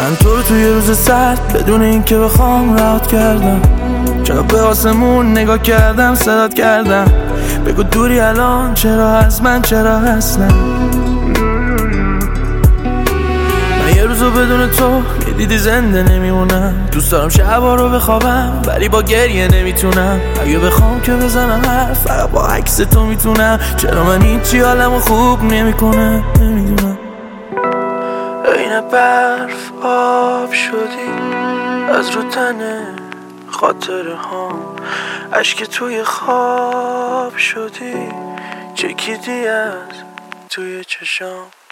من تو رو توی روز سرد بدون این که بخوام رهات کردم. چرا به آسمون نگاه کردم صدات کردم. بگو دوری الان چرا از من، چرا اصلا من یه روزو بدون تو دیدی زنده نمیمونم. دوست دارم شبا رو بخوابم ولی با گریه نمیتونم. اگه بخوام که بزنم حرف فقط با عکس تو میتونم. چرا من هیچی حالمو خوب نمیکنه نمیدونم. عین برف آب شدی از رو تنه خاطره ها. اشک توی خواب شدی چکیدی از توی چشام.